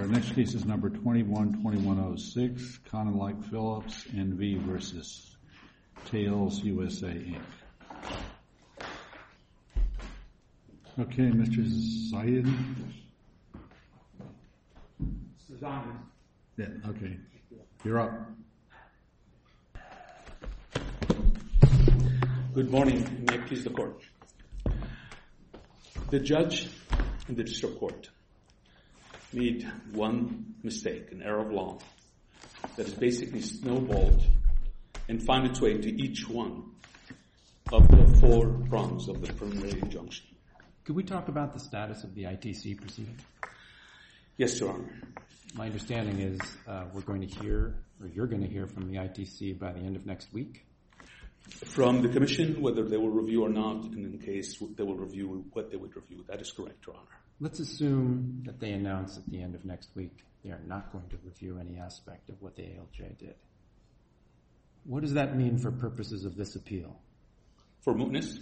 next case is number 21-2106, Conlike Phillips, N.V. versus Tails USA, Inc. Okay, Mr. Zayed. Yeah, okay. You're up. Good morning. May it please the court. The judge in the district court made one mistake, an error of law, that is basically snowballed and found its way to each one of the four prongs of the preliminary injunction. Could we talk about the status of the ITC proceeding? Yes, Your Honor. My understanding is we're going to hear, or you're going to hear from the ITC by the end of next week. From the commission, whether they will review or not, and in case they will review what they would review. That is correct, Your Honor. Let's assume that they announce at the end of next week they are not going to review any aspect of what the ALJ did. What does that mean for purposes of this appeal? For mootness,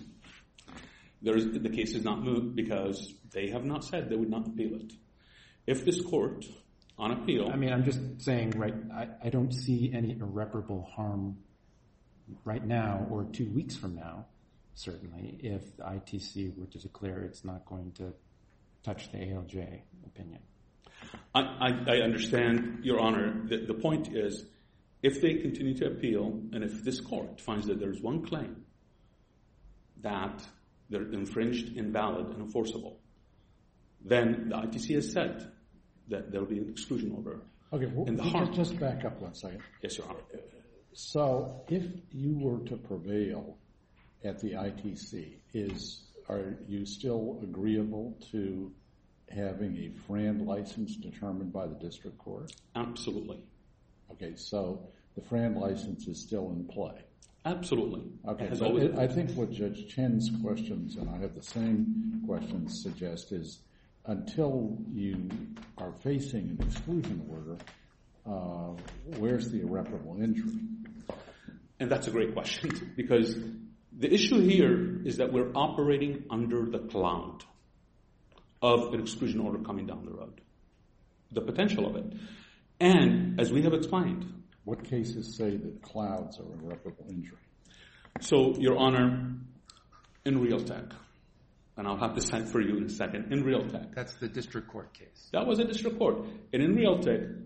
the case is not moot because they have not said they would not appeal it. If this court, on appeal... I'm just saying, right, I don't see any irreparable harm right now or 2 weeks from now, certainly, if the ITC were to declare it's not going to touch the ALJ opinion. I understand, Your Honor. The point is, if they continue to appeal, and if this court finds that there's one claim that they're infringed, invalid, and enforceable, then the ITC has said that there will be an exclusion order. Okay, just back up 1 second. Yes, Your Honor. So, if you were to prevail at the ITC, are you still agreeable to having a FRAND license determined by the district court? Absolutely. Okay, so the FRAND license is still in play? Absolutely. Okay, so I think what Judge Chen's questions, and I have the same questions, suggest is until you are facing an exclusion order, where's the irreparable injury? And that's a great question, because the issue here is that we're operating under the cloud of an exclusion order coming down the road, the potential of it. And as we have explained... What cases say that clouds are irreparable injury? So, Your Honor, in Realtek, and I'll have to cite for you in a second, in Realtek. That's the district court case. That was a district court. And in Realtek,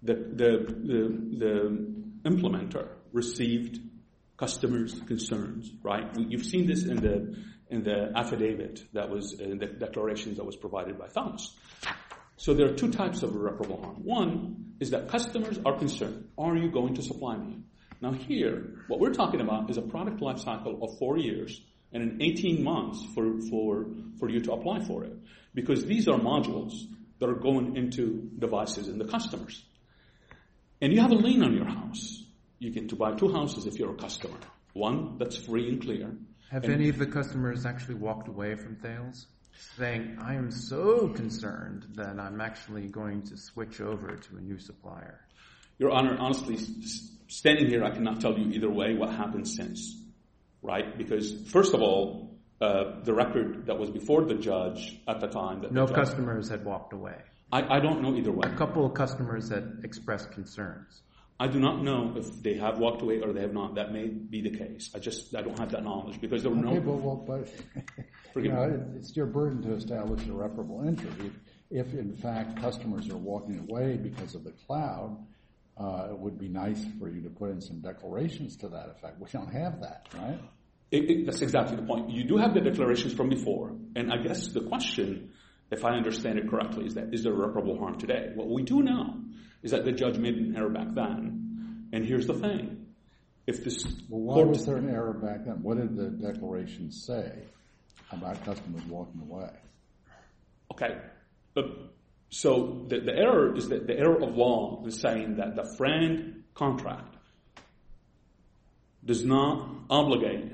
the implementer received customers' concerns, right? You've seen this in the affidavit that was in the declarations that was provided by Thomas. So there are two types of irreparable harm. One is that customers are concerned. Are you going to supply me? Now here, what we're talking about is a product life cycle of 4 years and in 18 months for you to apply for it. Because these are modules that are going into devices in the customers. And you have a lien on your house. You get to buy 2 houses if you're a customer. One that's free and clear. Have any of the customers actually walked away from Thales, saying, I am so concerned that I'm actually going to switch over to a new supplier? Your Honor, honestly, standing here, I cannot tell you either way what happened since, right? Because, first of all, the record that was before the judge at the time... Customers had walked away. I don't know either way. A couple of customers had expressed concerns. I do not know if they have walked away or they have not. That may be the case. I don't have that knowledge because there were no... Okay, but it's your burden to establish irreparable injury. If, in fact, customers are walking away because of the cloud, it would be nice for you to put in some declarations to that effect. We don't have that, right? That's exactly the point. You do have the declarations from before, and I guess the question, if I understand it correctly, is that is there irreparable harm today? What we do know is that the judge made an error back then, and here's the thing. Why was there an error back then? What did the declaration say about customers walking away? Okay. So the error is that the error of law is saying that the FRAND contract does not obligate,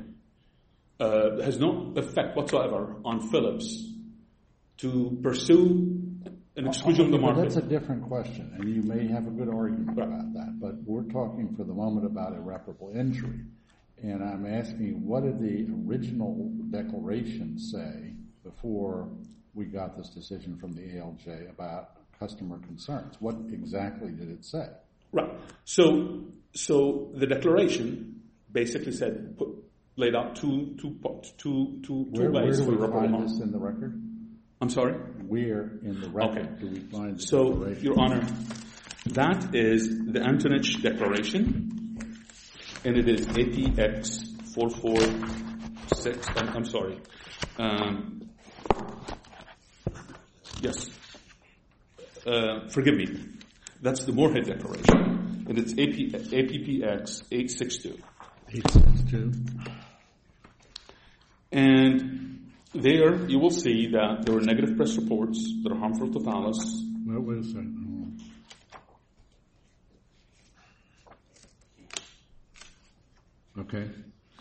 has no effect whatsoever on Philips to pursue an exclusion of the market. That's a different question, and you may have a good argument about that, but we're talking for the moment about irreparable injury. And I'm asking, what did the original declaration say before we got this decision from the ALJ about customer concerns. What exactly did it say? Right. So the declaration basically laid out two ways for Where do we irreparable find harm. this in the record? I'm sorry? Where in the record Okay. do we find the So, declaration? Your Honor, that is the Antonich Declaration, and it is APX 446. I'm sorry. Yes. Forgive me. That's the Moorhead Declaration, and it's APPX 862. 862. And there you will see that there were negative press reports that are harmful to Thales. Well, wait a second. Okay.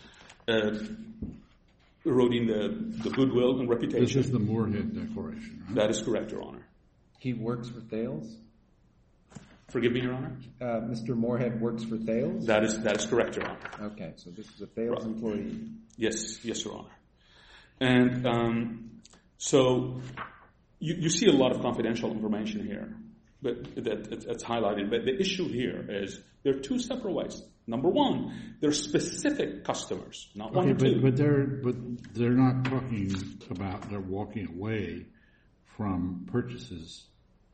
Eroding the goodwill and reputation. This is the Moorhead Declaration, right? That is correct, Your Honor. He works for Thales? Forgive me, Your Honor? Mr. Moorhead works for Thales? That is correct, Your Honor. Okay, so this is a Thales employee. Yes, Your Honor. And so you see a lot of confidential information here, but that's highlighted. But the issue here is there are two separate ways. Number one, they're specific customers, not one or two. But they're not talking about they're walking away from purchases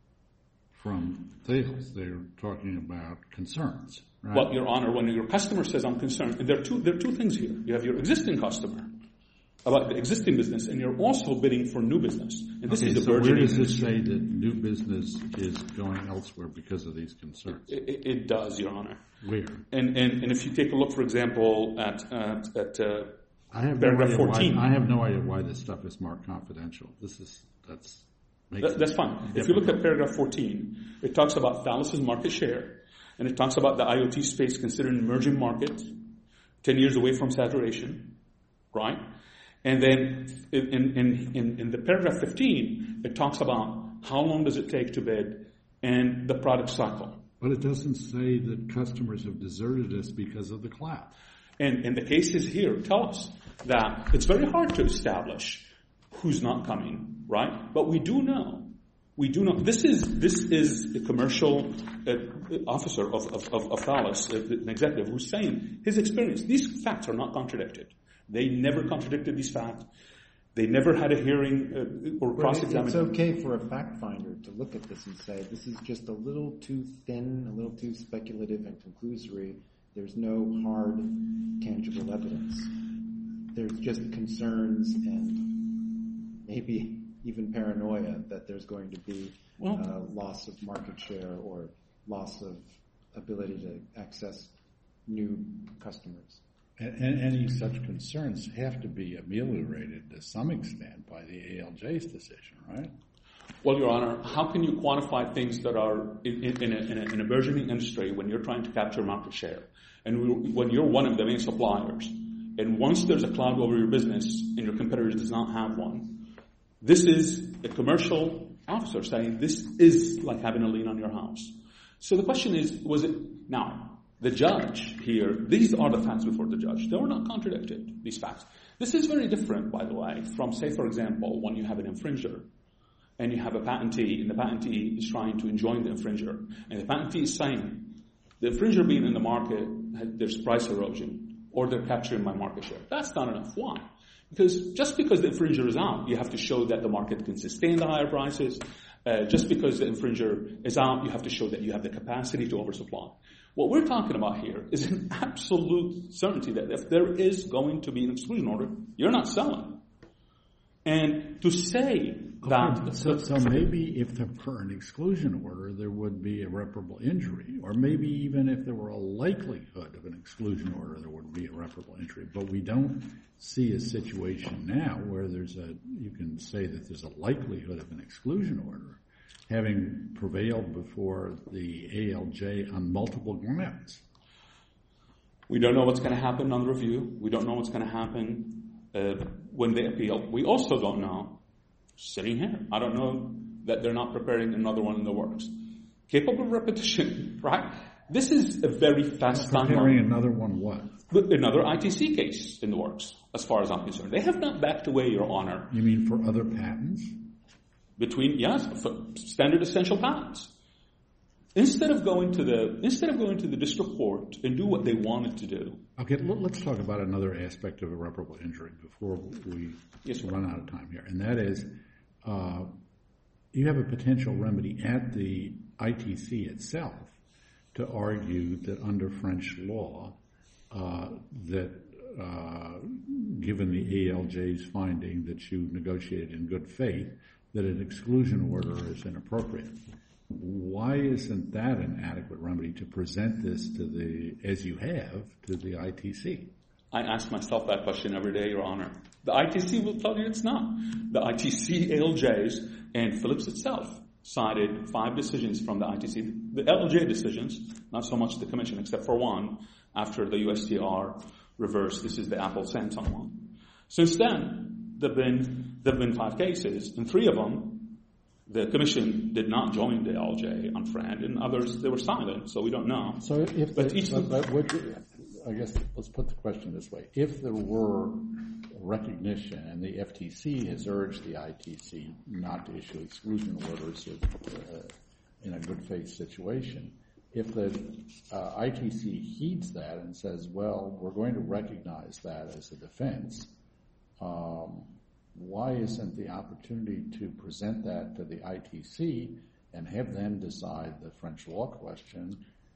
from Thales. They're talking about concerns, right? Well, Your Honor, when your customer says I'm concerned, and there are two things here. You have your existing customer about the existing business, and you're also bidding for new business. And this is the so where burgeoning does this say that new business is going elsewhere because of these concerns? It does, Your Honor. Where? And if you take a look, for example, at I have paragraph 14. I have no idea why this stuff is marked confidential. That's fine. If you look at paragraph 14, it talks about Thales' market share, and it talks about the IoT space considered an emerging market, 10 years away from saturation, right? And then in the paragraph 15, it talks about how long does it take to bid and the product cycle. But it doesn't say that customers have deserted us because of the cloud. And the cases here tell us that it's very hard to establish who's not coming, right? But we do know. This is a commercial officer of Thales, an executive, who's saying his experience. These facts are not contradicted. They never contradicted these facts. They never had a hearing or cross-examination. It's okay for a fact finder to look at this and say, this is just a little too thin, a little too speculative and conclusory. There's no hard, tangible evidence. There's just concerns and maybe even paranoia that there's going to be loss of market share or loss of ability to access new customers. And any such concerns have to be ameliorated to some extent by the ALJ's decision, right? Well, Your Honor, how can you quantify things that are in a burgeoning industry when you're trying to capture market share? And when you're one of the main suppliers, and once there's a cloud over your business and your competitor does not have one, this is a commercial officer saying this is like having a lien on your house. So the question is, now, the judge here, these are the facts before the judge. They were not contradicted, these facts. This is very different, by the way, from, say, for example, when you have an infringer and you have a patentee, and the patentee is trying to enjoin the infringer, and the patentee is saying, the infringer being in the market, there's price erosion, or they're capturing my market share. That's not enough. Why? Because just because the infringer is out, you have to show that the market can sustain the higher prices. Just because the infringer is out, you have to show that you have the capacity to oversupply. What we're talking about here is an absolute certainty that if there is going to be an exclusion order, you're not selling. And to say that... So maybe if there were an exclusion order, there would be irreparable injury. Or maybe even if there were a likelihood of an exclusion order, there would be irreparable injury. But we don't see a situation now where you can say that there's a likelihood of an exclusion order having prevailed before the ALJ on multiple grounds. We don't know what's going to happen on the review. We don't know what's going to happen when they appeal. We also don't know, sitting here, I don't know that they're not preparing another one in the works. Capable of repetition, right? This is a very fast timeline. Preparing another one what? Another ITC case in the works, as far as I'm concerned. They have not backed away, Your Honor. You mean for other patents? between, standard essential patents. Instead of going to the district court and do what they wanted to do. Okay, let's talk about another aspect of irreparable injury before we run out of time here, and that is you have a potential remedy at the ITC itself to argue that under French law, that given the ALJ's finding that you negotiated in good faith, that an exclusion order is inappropriate. Why isn't that an adequate remedy to present this as you have, to the ITC? I ask myself that question every day, Your Honor. The ITC will tell you it's not. The ITC, ALJs, and Phillips itself cited 5 decisions from the ITC. The ALJ decisions, not so much the Commission, except for one, after the USTR reversed. This is the Apple-Samsung one. Since then, there have been 5 cases, and 3 of them, the Commission did not join the ALJ on FRAND, and others, they were silent, so we don't know. So I guess let's put the question this way. If there were recognition, and the FTC has urged the ITC not to issue exclusion orders in a good faith situation, if the ITC heeds that and says, well, we're going to recognize that as a defense, why isn't the opportunity to present that to the ITC and have them decide the French law question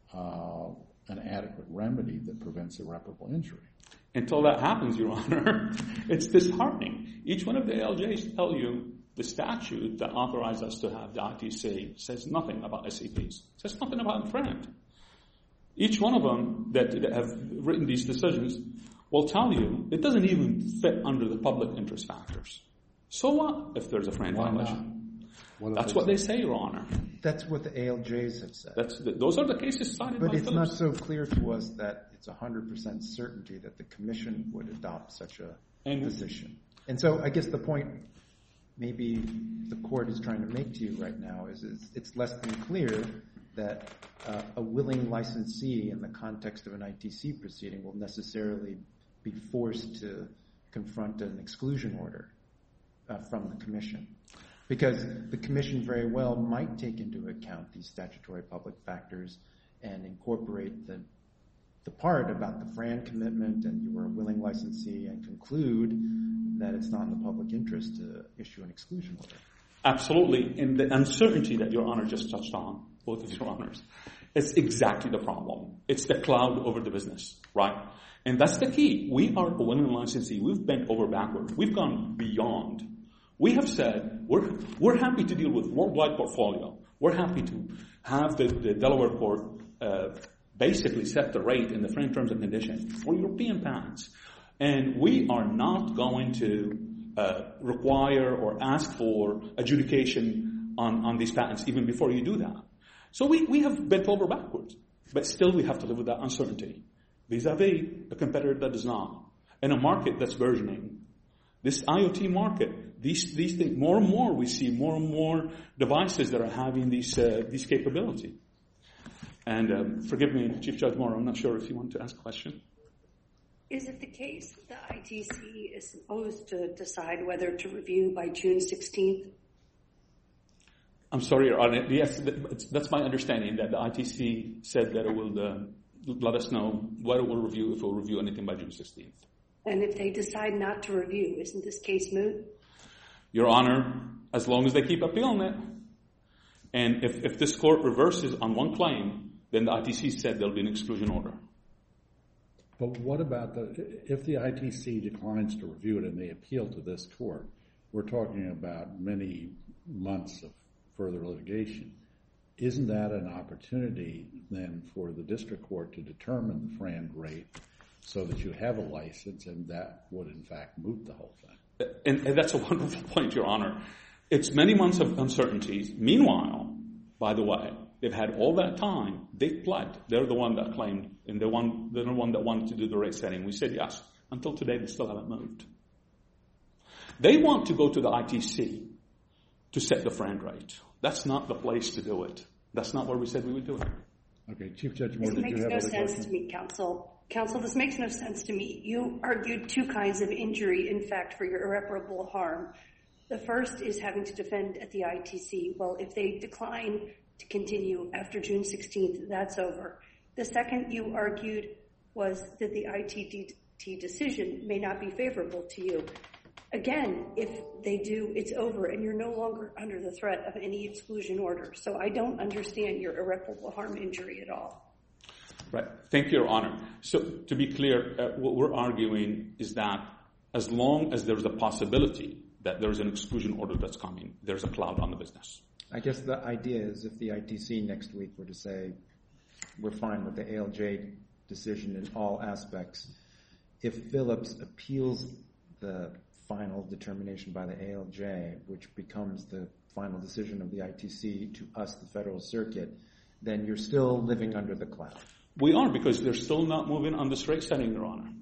an adequate remedy that prevents irreparable injury? Until that happens, Your Honor, it's disheartening. Each one of the ALJs tell you the statute that authorizes us to have the ITC says nothing about SCPs, says nothing about FRAND. Each one of them that have written these decisions will tell you it doesn't even fit under the public interest factors. So what if there's a FRAND violation? That's what they say, Your Honor. That's what the ALJs have said. Those are the cases cited by Phillips. But it's not so clear to us that it's 100% certainty that the Commission would adopt such a position. And so I guess the point maybe the Court is trying to make to you right now is it's less than clear that a willing licensee in the context of an ITC proceeding will necessarily be forced to confront an exclusion order from the Commission. Because the Commission very well might take into account these statutory public factors and incorporate the part about the FRAND commitment and you were a willing licensee and conclude that it's not in the public interest to issue an exclusion order. Absolutely. And the uncertainty that Your Honor just touched on, both of Your Honors, it's exactly the problem. It's the cloud over the business, right? And that's the key. We are a willing licensee. We've bent over backward. We've gone beyond. We have said we're happy to deal with worldwide portfolio. We're happy to have the Delaware court basically set the rate in the FRAND terms and conditions for European patents. And we are not going to require or ask for adjudication on these patents even before you do that. So we have bent over backwards. But still we have to live with that uncertainty vis-a-vis a competitor that does not. In a market that's burgeoning. This IoT market, these things, more and more we see more and more devices that are having these capability. And forgive me, Chief Judge Morrow, I'm not sure if you want to ask a question. Is it the case that the ITC is supposed to decide whether to review by June 16th? I'm sorry, Your Honor. Yes, that's my understanding, that the ITC said that it will let us know what it will review, if it will review anything by June 16th. And if they decide not to review, isn't this case moot? Your Honor, as long as they keep appealing it. And if this court reverses on one claim, then the ITC said there'll be an exclusion order. But what about if the ITC declines to review it and they appeal to this court, we're talking about many months of further litigation. Isn't that an opportunity then for the district court to determine the FRAND rate so that you have a license, and that would in fact moot the whole thing? And that's a wonderful point, Your Honor. It's many months of uncertainties. Meanwhile, by the way, they've had all that time. They pled. They're the one that claimed, and they're the one that wanted to do the rate setting. We said yes. Until today, they still haven't moved. They want to go to the ITC to set the FRAND rate. That's not the place to do it. That's not where we said we would do it. Okay, Chief Judge Moore, did you have other questions? This makes no sense to me, Counsel. Counsel, this makes no sense to me. You argued 2 kinds of injury, in fact, for your irreparable harm. The first is having to defend at the ITC. Well, if they decline to continue after June 16th, that's over. The second you argued was that the ITT decision may not be favorable to you. Again, if they do, it's over, and you're no longer under the threat of any exclusion order. So I don't understand your irreparable harm injury at all. Right. Thank you, Your Honor. So to be clear, what we're arguing is that as long as there's a possibility that there's an exclusion order that's coming, there's a cloud on the business. I guess the idea is if the ITC next week were to say, we're fine with the ALJ decision in all aspects, if Phillips appeals the final determination by the ALJ, which becomes the final decision of the ITC to us, the Federal Circuit, then you're still living under the cloud. We are, because they're still not moving on this rate setting, Your Honor.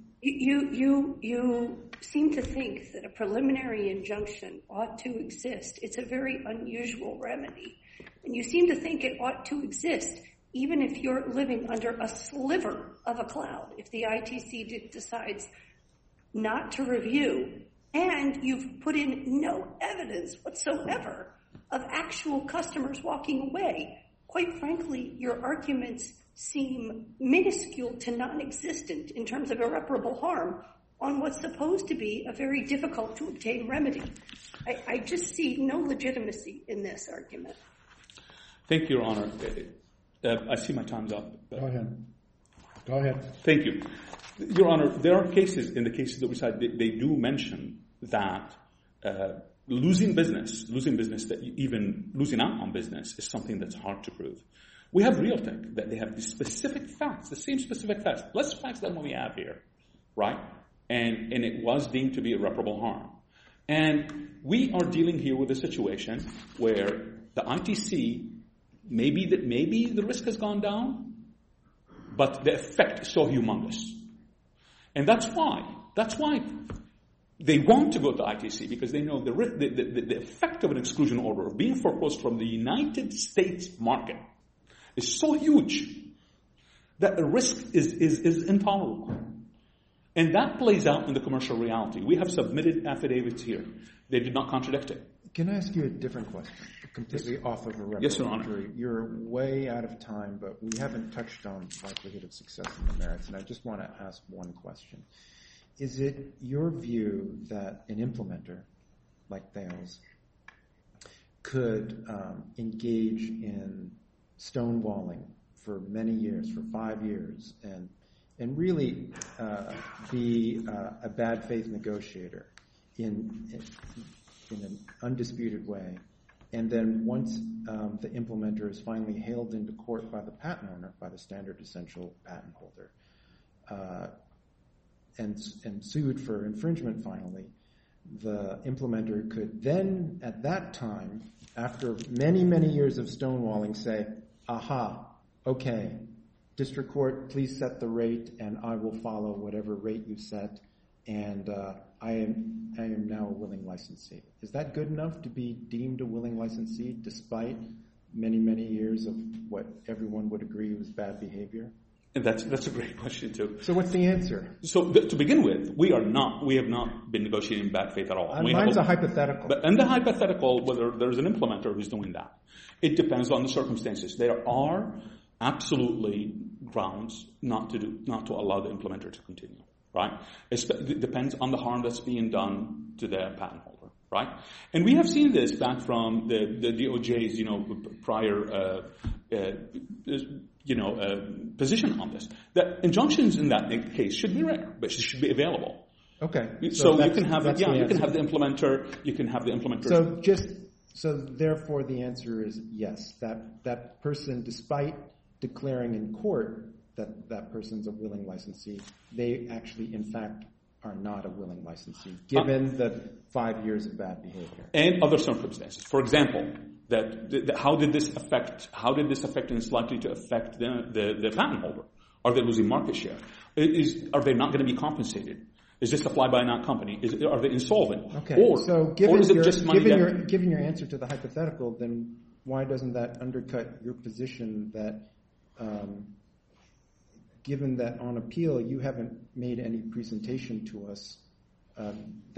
You seem to think that a preliminary injunction ought to exist. It's a very unusual remedy. And you seem to think it ought to exist even if you're living under a sliver of a cloud, if the ITC decides not to review, and you've put in no evidence whatsoever of actual customers walking away. Quite frankly, your arguments seem minuscule to non-existent in terms of irreparable harm on what's supposed to be a very difficult to obtain remedy. I just see no legitimacy in this argument. Thank you, Your Honor. I see my time's up. Go ahead. Thank you. Your Honor, there are cases, in the cases that we cite, they do mention that losing business, that even losing out on business is something that's hard to prove. We have Realtek, that they have the specific facts, the same specific facts, less facts than what we have here, right? And it was deemed to be irreparable harm. And we are dealing here with a situation where the ITC, maybe the risk has gone down, but the effect is so humongous. And that's why they want to go to ITC, because they know the effect of an exclusion order, of being foreclosed from the United States market, is so huge that the risk is intolerable. And that plays out in the commercial reality. We have submitted affidavits here. They did not contradict it. Can I ask you a different question, completely off of irreparable Yes, Your Honor. injury? You're way out of time, but we haven't touched on likelihood of success in the merits, and I just want to ask one question. Is it your view that an implementer like Thales could engage in stonewalling for many years, for 5 years, and really be a bad faith negotiator in an undisputed way, and then once the implementer is finally hailed into court by the patent owner, by the standard essential patent holder, and sued for infringement finally, the implementer could then, at that time, after many, many years of stonewalling, say, aha, okay, district court, please set the rate, and I will follow whatever rate you set, and I am now a willing licensee. Is that good enough to be deemed a willing licensee, despite many, many years of what everyone would agree was bad behavior? And that's a great question, too. So what's the answer? So to begin with, we have not been negotiating in bad faith at all. Mine's a hypothetical. But in the hypothetical, whether there's an implementer who's doing that, it depends on the circumstances. There are absolutely grounds not to allow the implementer to continue, right? It depends on the harm that's being done to the patent holder, right? And we have seen this back from the DOJ's, prior, position on this. That injunctions in that case should be rare, but should be available. Okay. So you can have the implementer. So therefore the answer is yes. That person, despite declaring in court that person's a willing licensee, they actually, in fact, are not a willing licensee, given the 5 years of bad behavior. And other circumstances. For example, how did this affect and is likely to affect the patent holder? Are they losing market share? Are they not going to be compensated? Is this a fly-by-night company? Are they insolvent? Okay. Or is it just money given your answer to the hypothetical, then why doesn't that undercut your position that, given that on appeal you haven't made any presentation to us that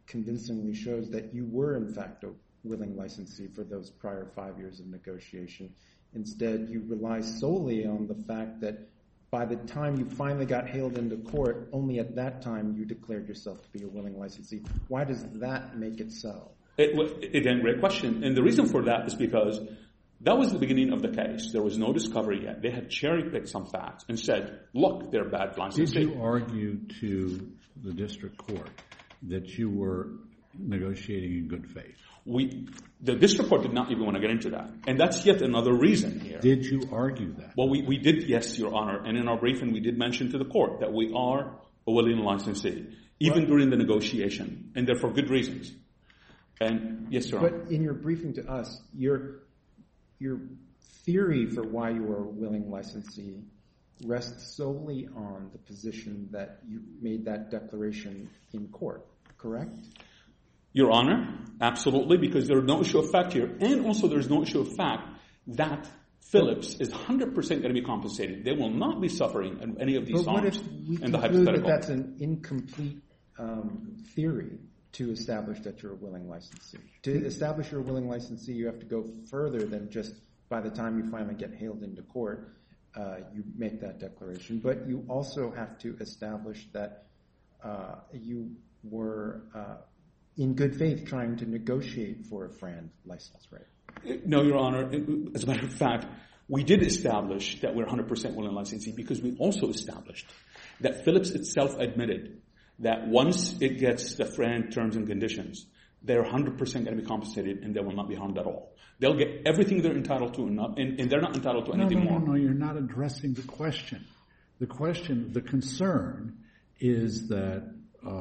convincingly shows that you were, in fact, a willing licensee for those prior 5 years of negotiation. Instead, you rely solely on the fact that by the time you finally got hailed into court, only at that time you declared yourself to be a willing licensee. Why does that make it so? Again, great question. And the reason for that is because that was the beginning of the case. There was no discovery yet. They had cherry-picked some facts and said, look, they're bad licensees. Did you argue to the district court that you were negotiating in good faith? The district court did not even want to get into that. And that's yet another reason here. Did you argue that? Well, we did, yes, Your Honor. And in our briefing, we did mention to the court that we are a willing licensee, even during the negotiation, and they're for good reasons. And yes, Your Honor. But in your briefing to us, your theory for why you are a willing licensee rests solely on the position that you made that declaration in court, correct? Your Honor, absolutely, because there's no issue of fact here. And also there's no issue of fact that Phillips is 100% going to be compensated. They will not be suffering any of these harms. But what if we conclude that that's an incomplete theory to establish that you're a willing licensee? To establish you're a willing licensee, you have to go further than just by the time you finally get hailed into court, you make that declaration. But you also have to establish that you were in good faith trying to negotiate for a FRAND license, right? No, Your Honor. As a matter of fact, we did establish that we're 100% willing licensee because we also established that Phillips itself admitted that once it gets the FRAND terms and conditions, they're 100% going to be compensated and they will not be harmed at all. They'll get everything they're entitled to and they're not entitled to anything more. No, you're not addressing the question. The concern is that,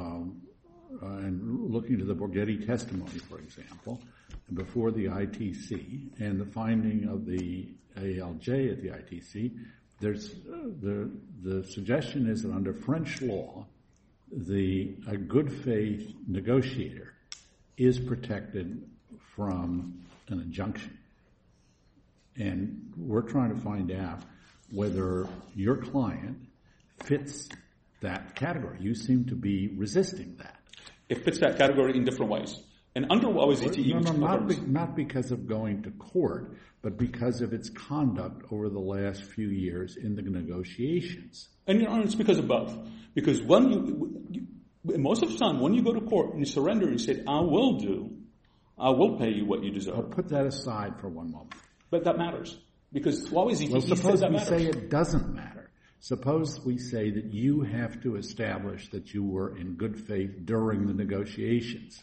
and looking to the Borghetti testimony, for example, before the ITC and the finding of the ALJ at the ITC, the suggestion is that under French law, a good faith negotiator is protected from an injunction. And we're trying to find out whether your client fits that category. You seem to be resisting that. It fits that category in different ways. And under OICT... Not because of going to court, but because of its conduct over the last few years in the negotiations. And, Your Honor, it's because of both. Because most of the time, when you go to court and you surrender and you say, I will pay you what you deserve. I'll put that aside for one moment. But that matters. Because OICT suppose that we matters. say it doesn't matter. Suppose we say that you have to establish that you were in good faith during the negotiations.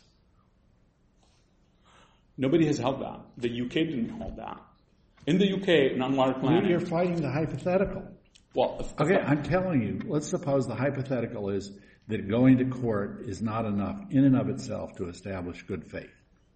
Nobody has held that. The UK didn't hold that. In the UK, non-wire planning... You're fighting the hypothetical. Well, okay, I'm telling you, let's suppose the hypothetical is that going to court is not enough in and of itself to establish good faith.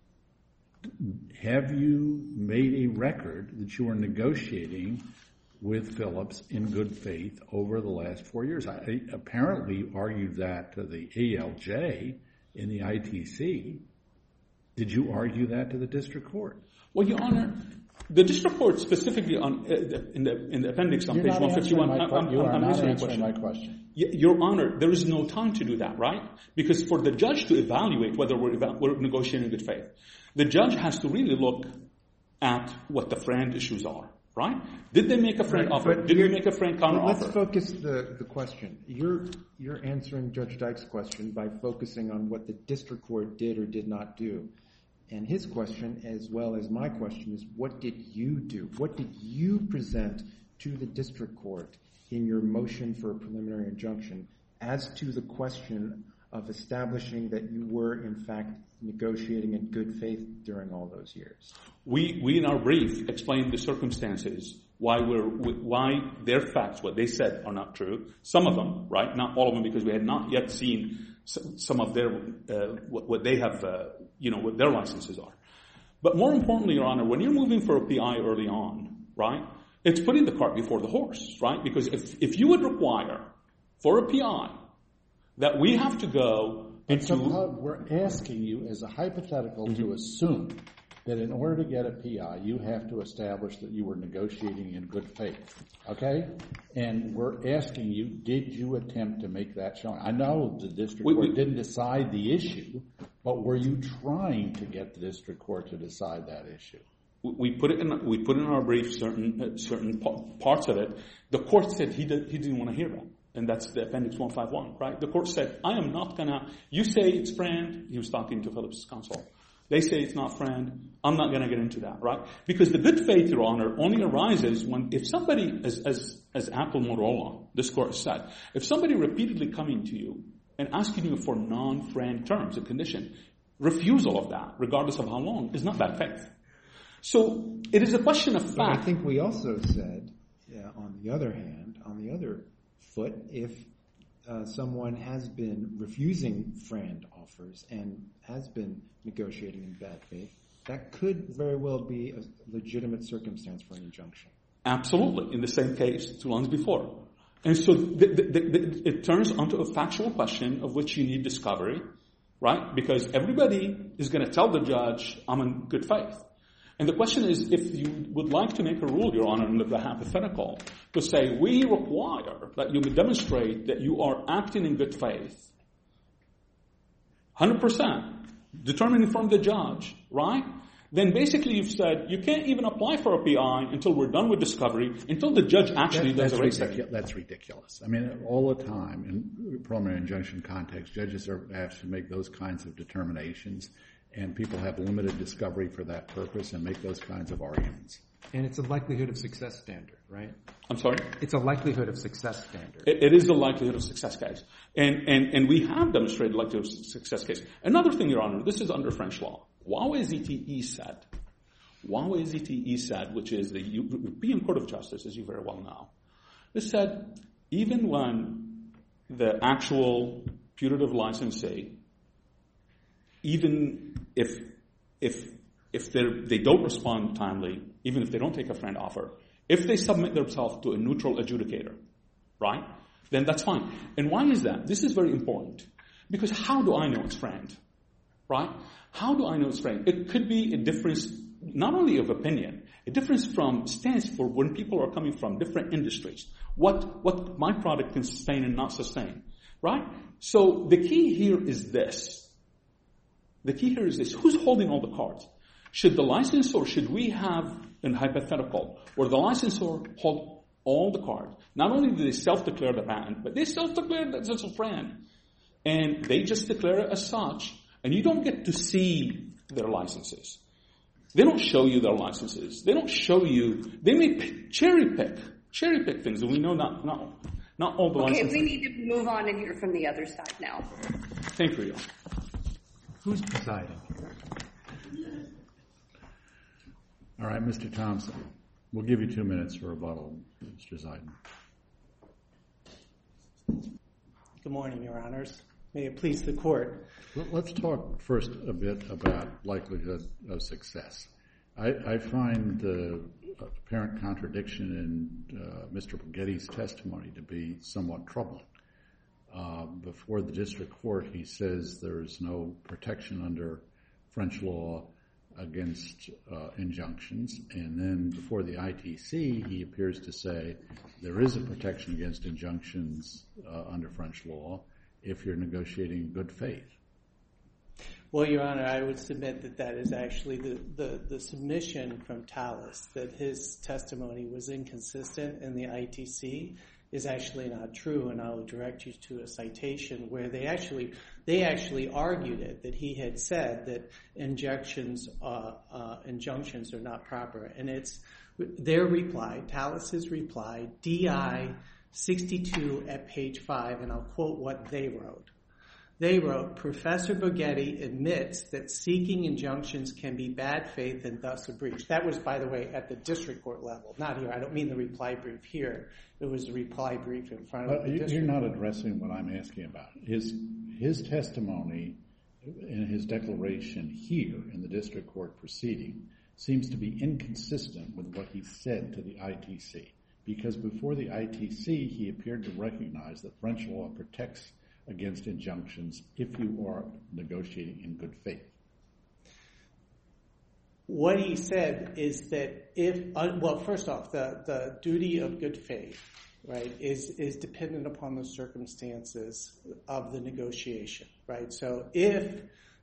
Have you made a record that you were negotiating with Phillips in good faith over the last 4 years? I apparently argued that to the ALJ in the ITC. Did you argue that to the district court? Well, Your Honor, the district court specifically in the appendix on page 151... You're not answering my question. Your Honor, there is no time to do that, right? Because for the judge to evaluate whether we're negotiating in good faith, the judge has to really look at what the FRAND issues are, right? Did they make a FRAND offer? Did we make a FRAND counter offer? Let's focus the question. You're answering Judge Dyke's question by focusing on what the district court did or did not do. And his question, as well as my question, is what did you do? What did you present to the district court in your motion for a preliminary injunction as to the question of establishing that you were, in fact, negotiating in good faith during all those years? We in our brief, explained the circumstances, why their facts, what they said, are not true. Some of them, right? Not all of them, because we had not yet seen some of their what they have, what their licenses are. But more importantly, Your Honor, when you're moving for a PI early on, right, it's putting the cart before the horse, right? Because if you would require for a PI that we have to go into... We're asking you as a hypothetical to assume that in order to get a PI, you have to establish that you were negotiating in good faith, okay? And we're asking you, did you attempt to make that showing? I know the district court didn't decide the issue, But were you trying to get the district court to decide that issue? We put it in our brief certain parts of it. The court said he didn't want to hear that. And that's the Appendix 151, right? The court said, I am not going to, you say it's friend. He was talking to Phillips' counsel. They say it's not friend. I'm not going to get into that, right? Because the good faith, Your Honor, only arises if somebody, as Apple Motorola, this court said, if somebody repeatedly coming to you and asking you for non-friend terms and condition, refusal of that, regardless of how long, is not bad faith. So it is a question of fact. But I think we also said, on the other hand, on the other foot, if someone has been refusing friend offers and has been negotiating in bad faith, that could very well be a legitimate circumstance for an injunction. Absolutely, in the same case 2 months before. And so it turns onto a factual question of which you need discovery, right? Because everybody is going to tell the judge, I'm in good faith. And the question is, if you would like to make a rule, Your Honor, in the hypothetical, to say, we require that you demonstrate that you are acting in good faith, 100%, determined from the judge, right? Then basically you've said, you can't even apply for a PI until we're done with discovery, until the judge actually does a rate setting. That's ridiculous. I mean, all the time in preliminary injunction context, judges are asked to make those kinds of determinations, and people have limited discovery for that purpose and make those kinds of arguments. And it's a likelihood of success standard, right? I'm sorry? It's a likelihood of success standard. It is a likelihood of success case. And we have demonstrated likelihood of success case. Another thing, Your Honor, this is under French law. Huawei ZTE said, which is the European Court of Justice, as you very well know, it said, even when the actual putative licensee, even if they don't respond timely, even if they don't take a friend offer, if they submit themselves to a neutral adjudicator, right, then that's fine. And why is that? This is very important. Because how do I know it's friend, right? How do I know it's friend? It could be a difference not only of opinion, a difference from stance for when people are coming from different industries, what my product can sustain and not sustain, right? So the key here is this. Who's holding all the cards? Should the licensor, should we have a hypothetical where the licensor hold all the cards? Not only do they self-declare the patent, but they self-declare that it's a friend. And they just declare it as such, and you don't get to see their licenses. They don't show you their licenses. They don't show you, they may cherry pick things, and we know not all the licenses. Okay, we need to move on and hear from the other side now. Thank you. Who's presiding? All right, Mr. Thompson, we'll give you 2 minutes for rebuttal, Mr. Zeidman. Good morning, Your Honors. May it please the Court. Let's talk first a bit about likelihood of success. I find the apparent contradiction in Mr. Borghetti's testimony to be somewhat troubling. Before the district court, he says there's no protection under French law against injunctions, and then before the ITC, he appears to say there is a protection against injunctions under French law if you're negotiating in good faith. Well, Your Honor, I would submit that is actually the submission from Thales, that his testimony was inconsistent in the ITC is actually not true, and I will direct you to a citation where they actually argued it, that he had said that injunctions are not proper. And it's their reply, Thales's reply, DI 62 at page 5, and I'll quote what they wrote. They wrote, Professor Borghetti admits that seeking injunctions can be bad faith and thus a breach. That was, by the way, at the district court level, not here. I don't mean the reply brief here. It was the reply brief in front of the district. You're not addressing what I'm asking about. His testimony in his declaration here in the district court proceeding seems to be inconsistent with what he said to the ITC, because before the ITC, he appeared to recognize that French law protects against injunctions if you are negotiating in good faith. What he said is that first off, the duty of good faith, right, is dependent upon the circumstances of the negotiation, right? So if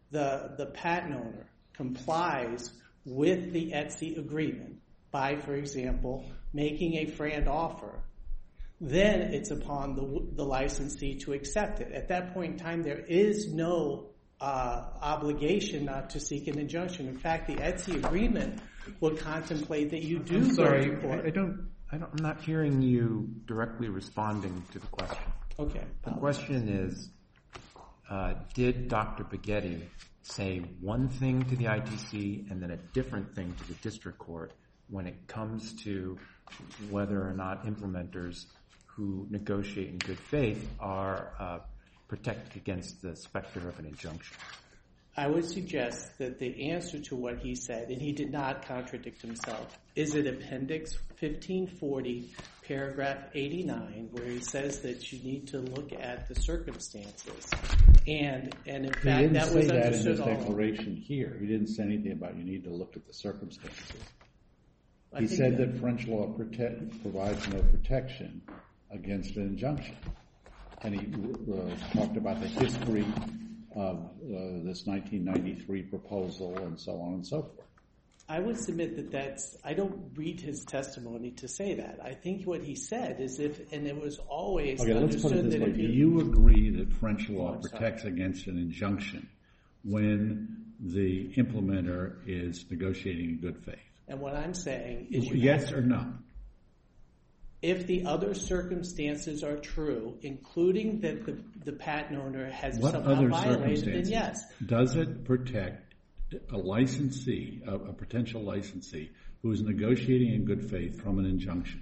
the patent owner complies with the Etsy agreement by, for example, making a FRAND offer, then it's upon the licensee to accept it. At that point in time, there is no obligation not to seek an injunction. In fact, the Etsy agreement will contemplate that you do go to court. I'm not hearing you directly responding to the question. Okay. The question is, did Dr. Baghetti say one thing to the ITC and then a different thing to the district court when it comes to whether or not implementers who negotiate in good faith are protected against the specter of an injunction? I would suggest that the answer to what he said, and he did not contradict himself, is in Appendix 1540, paragraph 89, where he says that you need to look at the circumstances. And in fact, that was understood all. He didn't say that in his declaration here. He didn't say anything about you need to look at the circumstances. He said that French law provides no protection against an injunction. And he talked about the history of this 1993 proposal and so on and so forth. I would submit that I don't read his testimony to say that. I think what he said is and it was always understood that let's put it this way. Do you agree that French law protects against an injunction when the implementer is negotiating in good faith? And what I'm saying is yes or no? If the other circumstances are true, including that the patent owner has somehow violated, then yes. Does it protect a licensee, a potential licensee, who is negotiating in good faith from an injunction?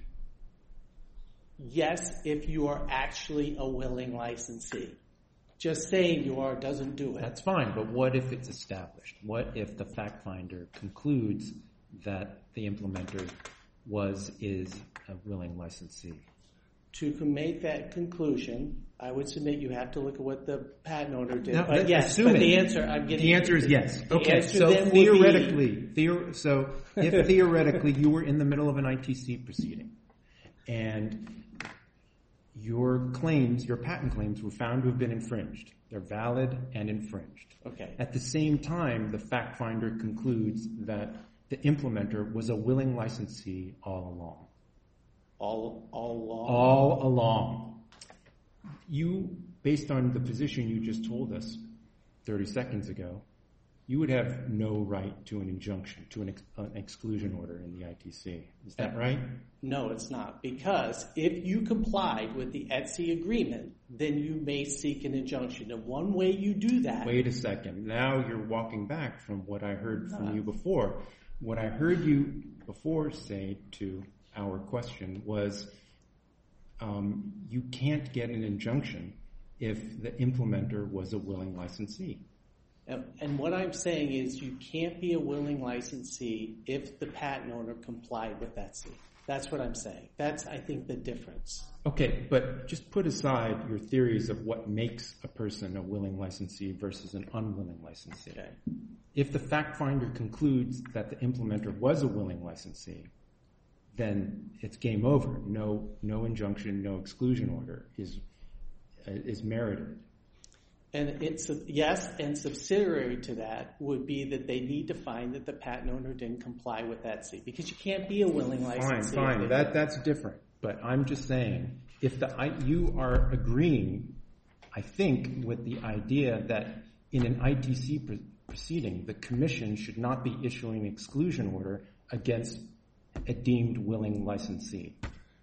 Yes, if you are actually a willing licensee. Just saying you are doesn't do it. That's fine, but what if it's established? What if the fact finder concludes that the implementer is a willing licensee? To make that conclusion, I would submit you have to look at what the patent owner did. No, but yes, but the answer I'm getting. The answer is yes. Okay, so theoretically, if theoretically you were in the middle of an ITC proceeding and your patent claims were found to have been infringed, they're valid and infringed. Okay. At the same time, the fact finder concludes that the implementer was a willing licensee all along. All along? All along. You, based on the position you just told us 30 seconds ago, you would have no right to an injunction, to an exclusion order in the ITC. Is that right? No, it's not. Because if you complied with the Etsy agreement, then you may seek an injunction. And one way you do that... Wait a second. Now you're walking back from what I heard from you before. What I heard you before say to our question was you can't get an injunction if the implementer was a willing licensee. And what I'm saying is you can't be a willing licensee if the patent owner complied with Etsy. That's what I'm saying. That's, I think, the difference. Okay, but just put aside your theories of what makes a person a willing licensee versus an unwilling licensee. Okay. If the fact finder concludes that the implementer was a willing licensee, then it's game over. No injunction, no exclusion order is merited. And it's yes, and subsidiary to that would be that they need to find that the patent owner didn't comply with Etsy, because you can't be a willing licensee. Fine. That's different. But I'm just saying, if you are agreeing, I think, with the idea that in an ITC proceeding, the commission should not be issuing an exclusion order against a deemed willing licensee.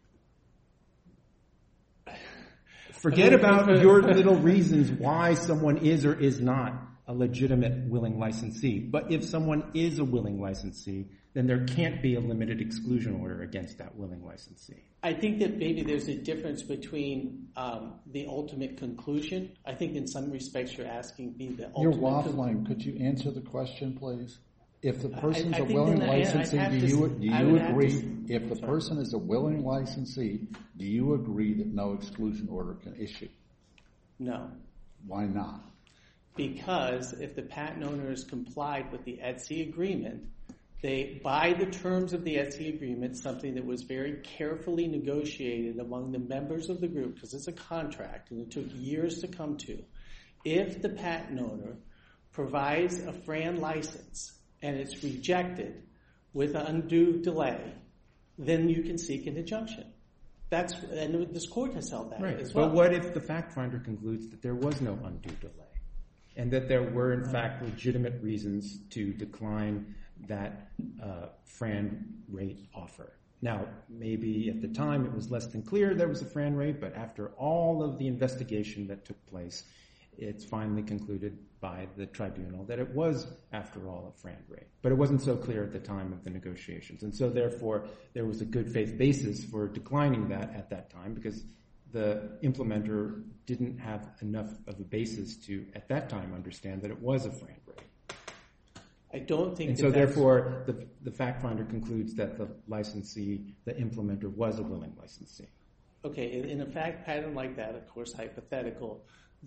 Forget about your little reasons why someone is or is not a legitimate willing licensee. But if someone is a willing licensee, then there can't be a limited exclusion order against that willing licensee. I think that maybe there's a difference between the ultimate conclusion. I think in some respects you're asking me the ultimate... You're waffling. Could you answer the question, please? If the person's a willing licensee, do you agree? If the person is a willing licensee, do you agree that no exclusion order can issue? No. Why not? Because if the patent owner has complied with the Etsy agreement, by the terms of the Etsy agreement, something that was very carefully negotiated among the members of the group, because it's a contract and it took years to come to, if the patent owner provides a FRAND license and it's rejected with undue delay, then you can seek an injunction. And this court has held that as well. But what if the fact finder concludes that there was no undue delay and that there were, in fact, legitimate reasons to decline that FRAND rate offer? Now, maybe at the time it was less than clear there was a FRAND rate, but after all of the investigation that took place, it's finally concluded by the tribunal that it was, after all, a FRAND rate. But it wasn't so clear at the time of the negotiations. And so, therefore, there was a good faith basis for declining that at that time because the implementer didn't have enough of a basis to, at that time, understand that it was a FRAND rate. I don't think and so, therefore, the fact finder concludes that the licensee, the implementer, was a willing licensee. Okay, in a fact pattern like that, of course, hypothetical,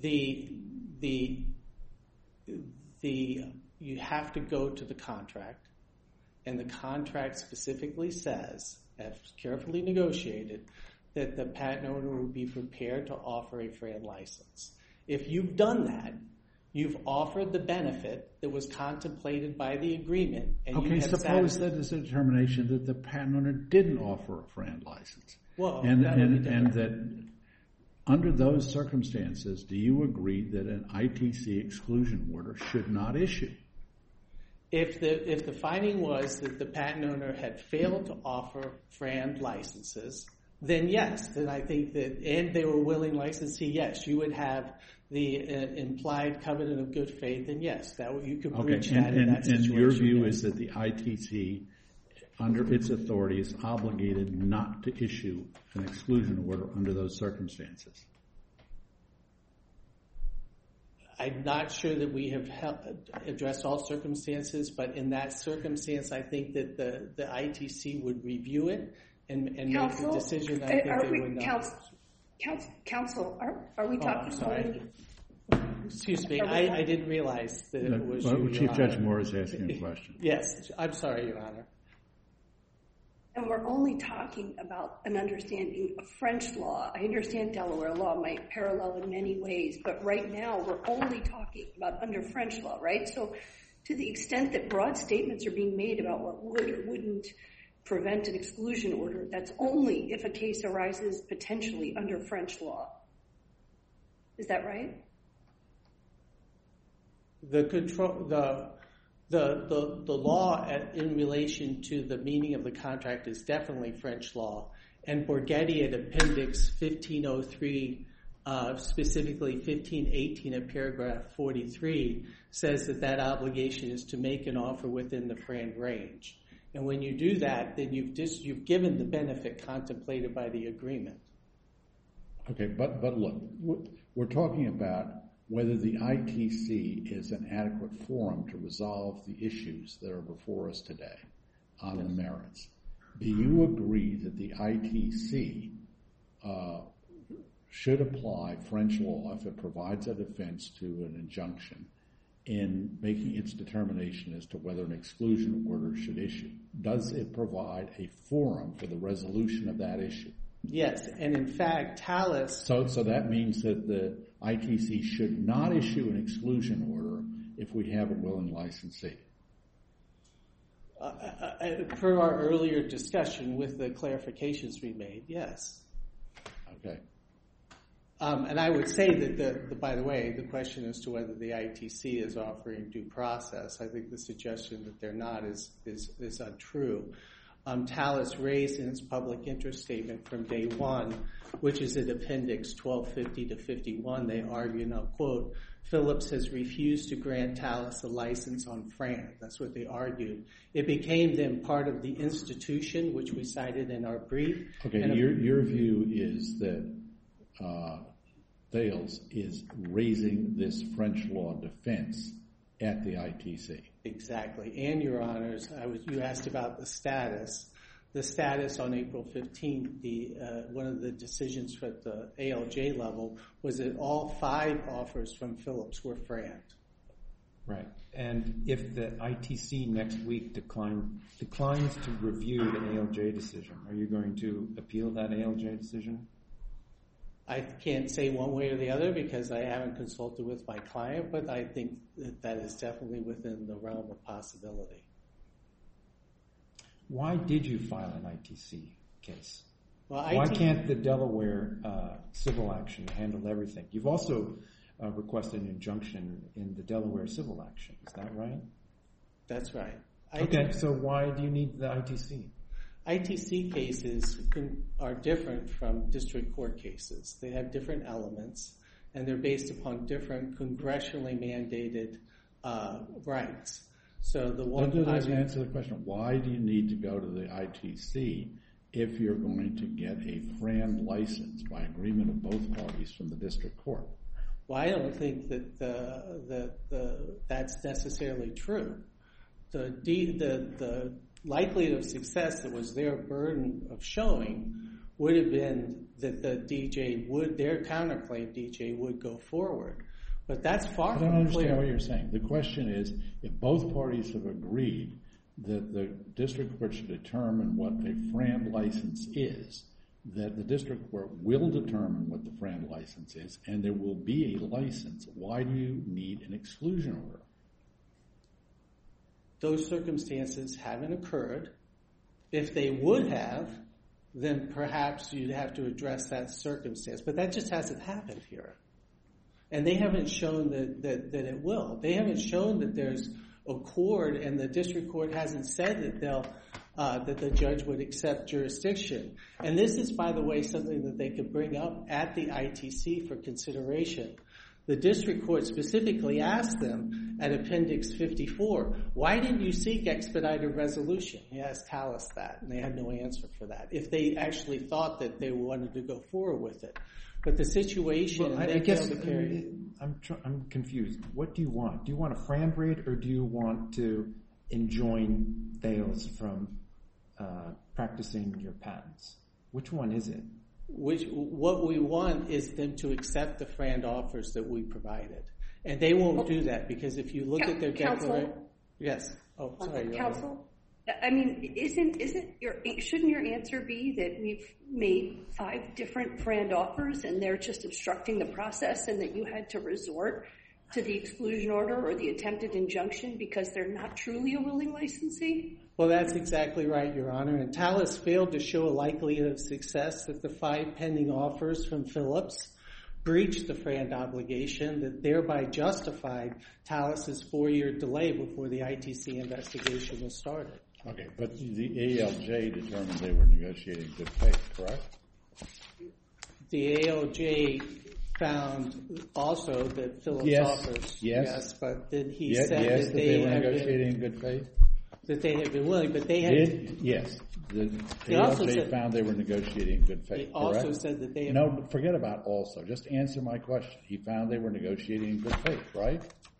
you have to go to the contract, and the contract specifically says, as carefully negotiated, that the patent owner will be prepared to offer a FRAND license. If you've done that, you've offered the benefit that was contemplated by the agreement. And okay, suppose that is a determination that the patent owner didn't offer a FRAND license. Well, and that under those circumstances, do you agree that an ITC exclusion order should not issue? If the finding was that the patent owner had failed to offer FRAND licenses, then yes. Then I think that, and they were willing licensee, yes, you would have the implied covenant of good faith, and yes, that you could breach that in that situation. And your view is that the ITC, under its authority, is obligated not to issue an exclusion order under those circumstances? I'm not sure that we have addressed all circumstances, but in that circumstance, I think that the ITC would review it and make a decision. I think they would not. Counsel, are we talking? Oh, sorry. Excuse me, I didn't realize that it was you, Chief Judge Moore is asking a question. Yes, I'm sorry, Your Honor. And we're only talking about an understanding of French law. I understand Delaware law might parallel in many ways, but right now we're only talking about under French law, right? So to the extent that broad statements are being made about what would or wouldn't prevent an exclusion order, that's only if a case arises potentially under French law. Is that right? The law in relation to the meaning of the contract is definitely French law, and Borghetti at Appendix 1503, specifically 1518 at paragraph 43, says that obligation is to make an offer within the FRAND range. And when you do that, then you've given the benefit contemplated by the agreement. Okay, but look, we're talking about whether the ITC is an adequate forum to resolve the issues that are before us today on the merits. Do you agree that the ITC should apply French law if it provides a defense to an injunction in making its determination as to whether an exclusion order should issue? Does it provide a forum for the resolution of that issue? Yes, and in fact, Thales... So that means that the ITC should not issue an exclusion order if we have a willing licensee. Per our earlier discussion with the clarifications we made, yes. Okay. And I would say that, by the way, the question as to whether the ITC is offering due process, I think the suggestion that they're not is untrue. Thales raised in its public interest statement from day one, which is in Appendix 1250 to 51, they argue, and I'll quote, Phillips has refused to grant Thales a license on FRAND. That's what they argued. It became then part of the institution, which we cited in our brief. Okay, your view is that Thales is raising this French law defense at the ITC. Exactly. And, Your Honors, you asked about the status. The status on April 15th, one of the decisions at the ALJ level was that all 5 offers from Phillips were FRAND. Right. And if the ITC next week declines to review the ALJ decision, are you going to appeal that ALJ decision? I can't say one way or the other because I haven't consulted with my client, but I think that is definitely within the realm of possibility. Why did you file an ITC case? Well, Why can't the Delaware civil action handle everything? You've also requested an injunction in the Delaware civil action. Is that right? That's right. Okay, so why do you need the ITC? ITC cases are different from district court cases. They have different elements, and they're based upon different congressionally mandated rights. So the one Doesn't answer the question. Why do you need to go to the ITC if you're going to get a FRAND license by agreement of both parties from the district court? Well, I don't think that that's necessarily true. The likelihood of success that was their burden of showing would have been that the DJ would, their counterclaim DJ would go forward. But that's far from clear. I don't understand what you're saying. The question is, if both parties have agreed that the district court should determine what a FRAND license is, that the district court will determine what the FRAND license is, and there will be a license, why do you need an exclusion order? Those circumstances haven't occurred. If they would have, then perhaps you'd have to address that circumstance. But that just hasn't happened here. And they haven't shown that it will. They haven't shown that there's accord, and the district court hasn't said that that the judge would accept jurisdiction. And this is, by the way, something that they could bring up at the ITC for consideration. The district court specifically asked them at Appendix 54, why didn't you seek expedited resolution? He asked Talus that, and they had no answer for that, if they actually thought that they wanted to go forward with it. But the situation... Well, I guess I'm confused. What do you want? Do you want a FRAND rate, or do you want to enjoin Thales from practicing your patents? Which one is it? What we want is them to accept the FRAND offers that we provided. And they won't do that, because if you look at their declaration... Yes. Oh, sorry. Counsel, I mean, shouldn't your answer be that we've made 5 different FRAND offers and they're just obstructing the process, and that you had to resort to the exclusion order or the attempted injunction because they're not truly a willing licensee? Well, that's exactly right, Your Honor. And Talus failed to show a likelihood of success that the 5 pending offers from Phillips breached the FRAND obligation that thereby justified Talus's 4-year delay before the ITC investigation was started. Okay, but the ALJ determined they were negotiating good faith, correct? The ALJ found also that Phillips offers... Yes, but then he said that they were negotiating in good faith? That they had been willing, but they had... Yes. The ALJ found they were negotiating in good faith, correct? He also said that they... No, forget about also. Just answer my question. He found they were negotiating in good faith, right?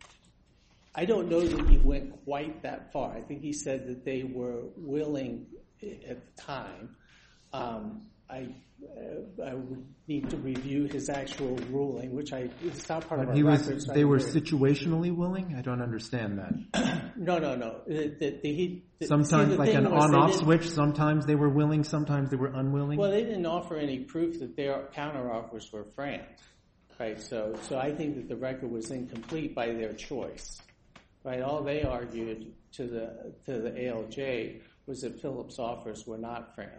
I don't know that he went quite that far. I think he said that they were willing at the time. I would need to review his actual ruling, which it's not part of our records. They were situationally willing? I don't understand that. No. Sometimes like an on-off switch, sometimes they were willing, sometimes they were unwilling? Well, they didn't offer any proof that their counteroffers were FRAND. Right? So I think that the record was incomplete by their choice. Right? All they argued to the ALJ was that Phillips' offers were not FRAND.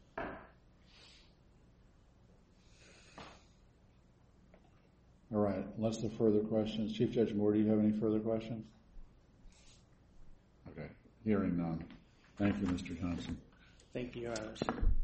All right. Unless there are further questions. Chief Judge Moore, do you have any further questions? Okay. Hearing none. Thank you, Mr. Thompson. Thank you, Your Honor.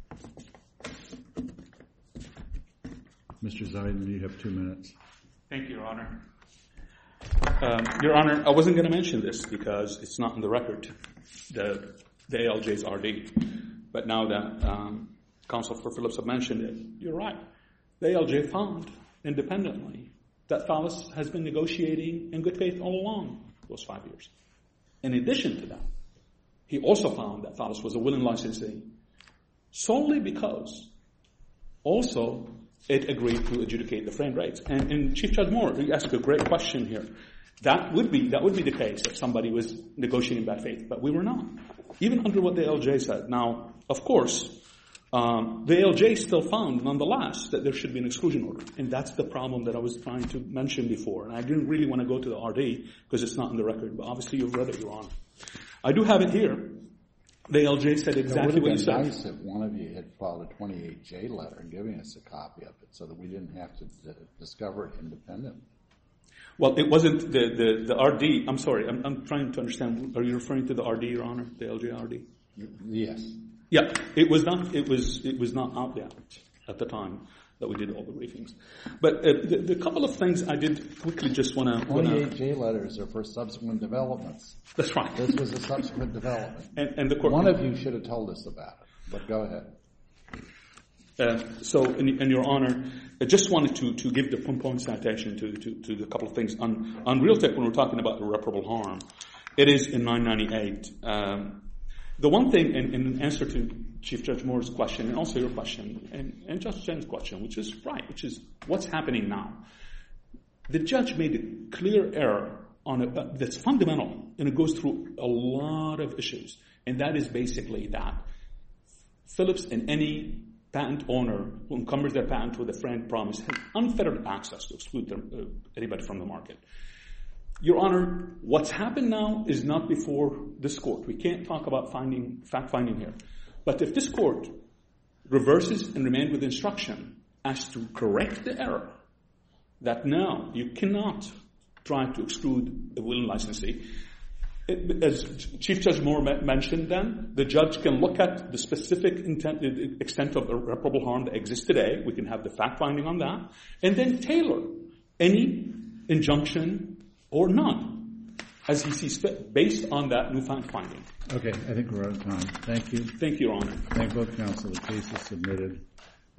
Mr. Zeiden, you have 2 minutes. Thank you, Your Honor. Your Honor, I wasn't going to mention this because it's not in the record, the ALJ's RD. But now that Counsel for Phillips have mentioned it, you're right. The ALJ found independently that Thales has been negotiating in good faith all along those 5 years. In addition to that, he also found that Thales was a willing licensee solely because also it agreed to adjudicate the FRAND rates. And Chief Judge Moore, you asked a great question here. That would be the case if somebody was negotiating in bad faith, but we were not. Even under what the ALJ said. Now, of course, The ALJ still found, nonetheless, that there should be an exclusion order. And that's the problem that I was trying to mention before. And I didn't really want to go to the RD because it's not in the record. But obviously you've read it, Your Honor. I do have it here. The ALJ said exactly what you said. It would have been nice if one of you had filed a 28J letter giving us a copy of it so that we didn't have to discover it independently. Well, it wasn't the RD. I'm sorry. I'm trying to understand. Are you referring to the RD, Your Honor? The ALJ RD? Yes. Yeah, it was not out yet at the time that we did all the briefings. But the couple of things I did quickly just want to... 28J letters are for subsequent developments. That's right. This was a subsequent development. And the court... One of you should have told us about it, but go ahead. So, in Your Honor, I just wanted to give the point citation to the couple of things. On Realtek, when we're talking about irreparable harm, it is in 998. The one thing, in answer to Chief Judge Moore's question, and also your question, and Judge Chen's question, which is right, which is what's happening now. The judge made a clear error on that's fundamental, and it goes through a lot of issues, and that is basically that Philips and any patent owner who encumbers their patent with a frank promise has unfettered access to exclude anybody from the market. Your Honor, what's happened now is not before this court. We can't talk about fact-finding here. But if this court reverses and remains with instruction as to correct the error, that now you cannot try to exclude a willing licensee, as Chief Judge Moore mentioned then, the judge can look at the specific extent of irreparable harm that exists today. We can have the fact-finding on that, and then tailor any injunction or none, as he sees fit, based on that new fact-finding. Okay, I think we're out of time. Thank you. Thank you, Your Honor. Thank both counsel. The case is submitted.